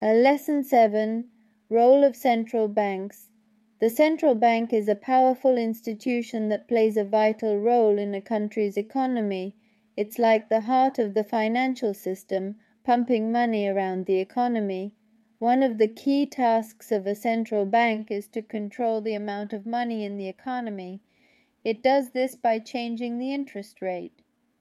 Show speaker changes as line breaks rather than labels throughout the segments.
Lesson 7, Role of Central Banks. The central bank is a powerful institution that plays a vital role in a country's economy. It's like the heart of the financial system, pumping money around the economy. One of the key tasks of a central bank is to control the amount of money in the economy. It does this by changing the interest rate.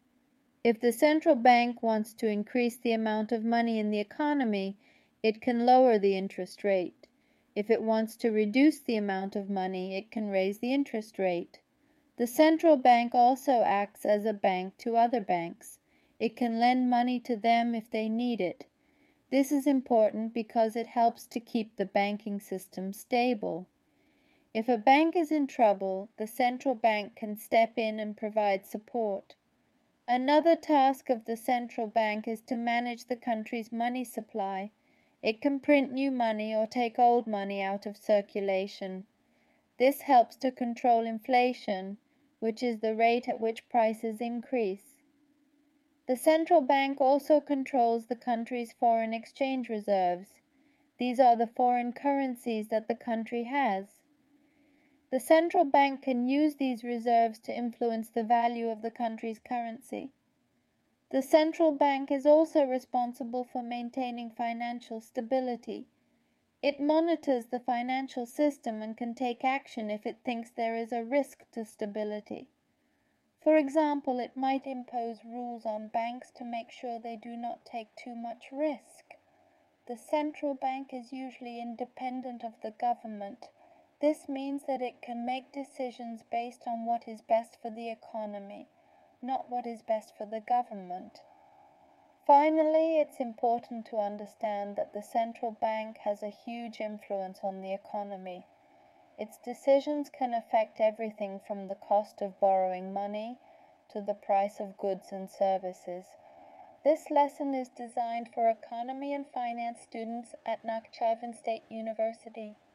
If the central bank wants to increase the amount of money in the economy, it can lower the interest rate. If it wants to reduce the amount of money, it can raise the interest rate. The central bank also acts as a bank to other banks. It can lend money to them if they need it. This is important because it helps to keep the banking system stable. If a bank is in trouble, the central bank can step in and provide support. Another task of the central bank is to manage the country's money supply. It can print new money or take old money out of circulation. This helps to control inflation, which is the rate at which prices increase. The central bank also controls the country's foreign exchange reserves. These are the foreign currencies that the country has. The central bank can use these reserves to influence the value of the country's currency. The central bank is also responsible for maintaining financial stability. It monitors the financial system and can take action if it thinks there is a risk to stability. For example, it might impose rules on banks to make sure they do not take too much risk. The central bank is usually independent of the government. This means that it can make decisions based on what is best for the economy, not what is best for the government. Finally, it's important to understand that the central bank has a huge influence on the economy. Its decisions can affect everything from the cost of borrowing money to the price of goods and services. This lesson is designed for economy and finance students at Nakhchivan State University.